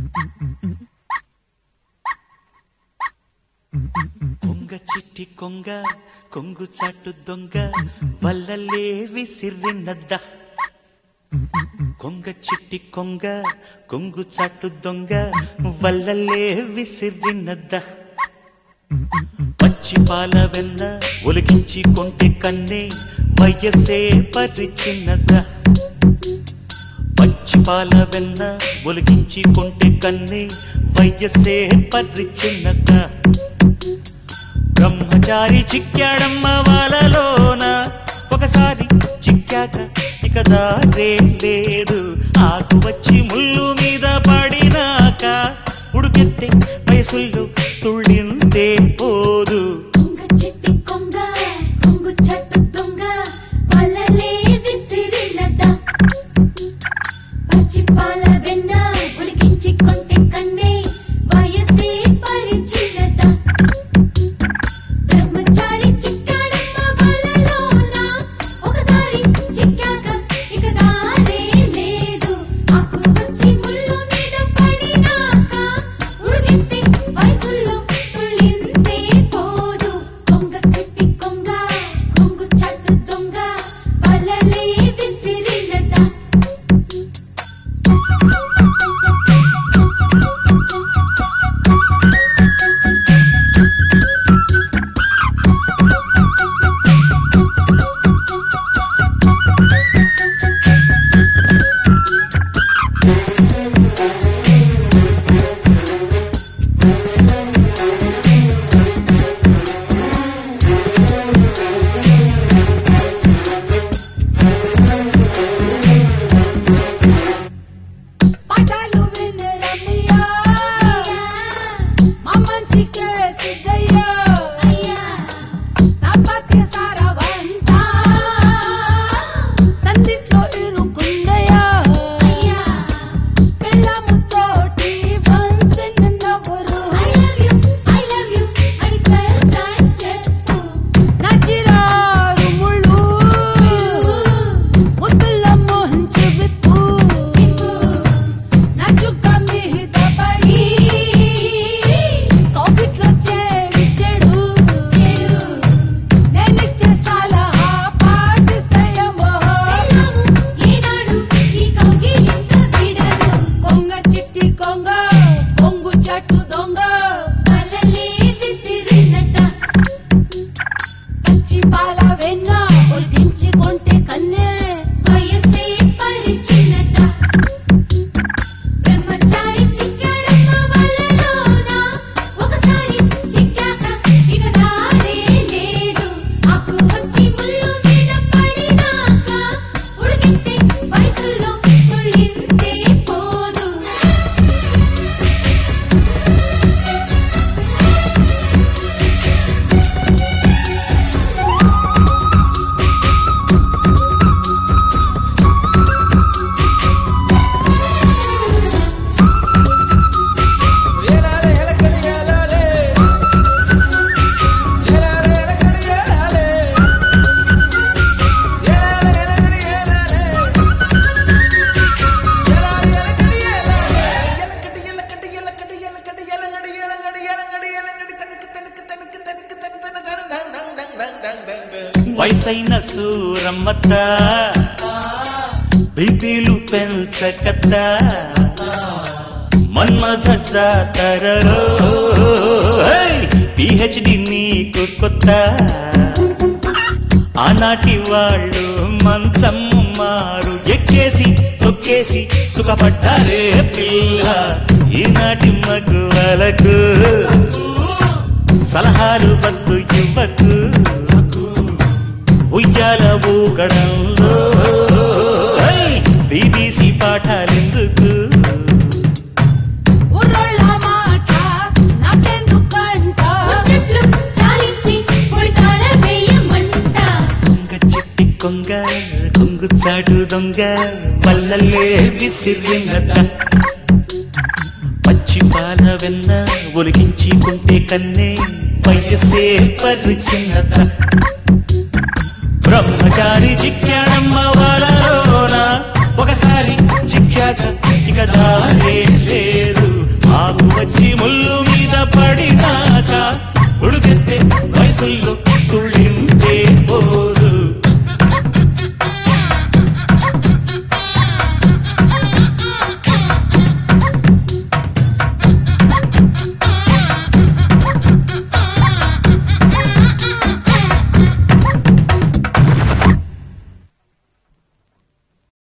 కొంగ చిట్టి కొంగ కొంగు చాటు దొంగ వల్లలే విసిరినద్ద కొంగ చిట్టి కొంగ కొంగు చాటు దొంగ వల్లలే విసిరినద్ద పచ్చి పాల వెన్న ఒలికించి కొంటె కన్నే వయసే పరిచిన్నద పచ్చి పాల వెన్న ఒలికించి కొంటె కన్నే వయసే పరిచిన్నద బ్రహ్మచారి చిక్కాడమ్మ వాలలోన ఒకసారి చిక్కాక ఇక దారే లేదు ఆకు వచ్చి ముళ్ళు మీద పడినాక ఉడుకెత్తే వయసుల్లో తుళ్ళిందే పోదు వయసైన సూరమ్మత బీపీలు పెంచకత మన్మథ జాతరలో పిహెచ్డి నీకు కొత్త ఆనాటి వాళ్ళు మంచం మారు ఎక్కేసి తొక్కేసి సుఖపడ్డారే పిల్ల ఈనాటి మగువలకు సలహాలు వద్దు ఇవ్వకు ఉయ్యాల ఊగడంలో బీబీసీ పాఠాలెందుకు కొంగ చిట్టి కొంగ కొంగు చాటు దొంగ వల్లలే విసిరినద పచ్చి పాల వెన్న ఒలికించి కొంటే కన్నే వయసే పరిచినద బ్రహ్మచారి చిక్కా